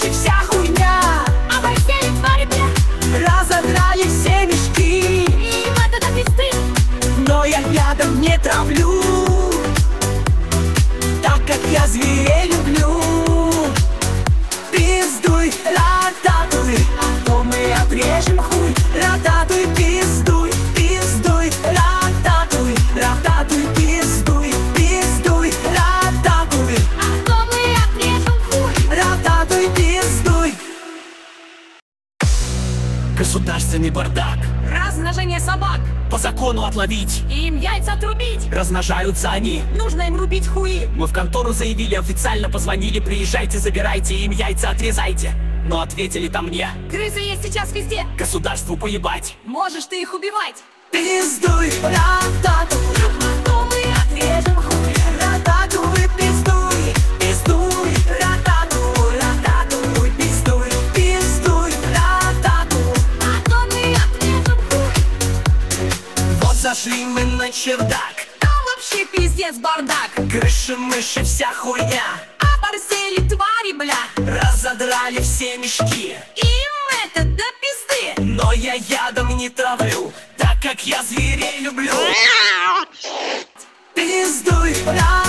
мыши, вся хуйня. Оборзели твари, бля, Разодрали все мешки. им это до пизды. Но я ядом не травлю, так как я зверей люблю. Пиздуй, рататуй, а то мы отрежем хуй. Рататуй, пиздуй, пиздуй, рататуй, рататуй, пиздуй, пиздуй, рататуй, А то мы отрежем хуй. рататуй, пиздуй. Государственный бардак, Размножение собак, по закону отловить. им яйца отрубить. Размножаются они. Нужно им рубить хуи. Мы в контору заявили, официально позвонили. Приезжайте, забирайте, им яйца отрезайте. Но ответили там мне: Крысы есть сейчас везде, государству поебать. можешь ты их убивать. Пиздуй, рататуй, А то мы отрежем хуй. рататуй, пиздуй, пиздуй, рататуй, рататуй, пиздуй, пиздуй, рататуй. А то мы отрежем хуй. Вот зашли мы на чердак, Там вообще пиздец бардак. крыши, мыши, вся хуйня. Оборзели твари, бля, Разодрали все мешки. им это до пизды. Но я ядом не травлю, так как я зверей люблю. Пиздуй,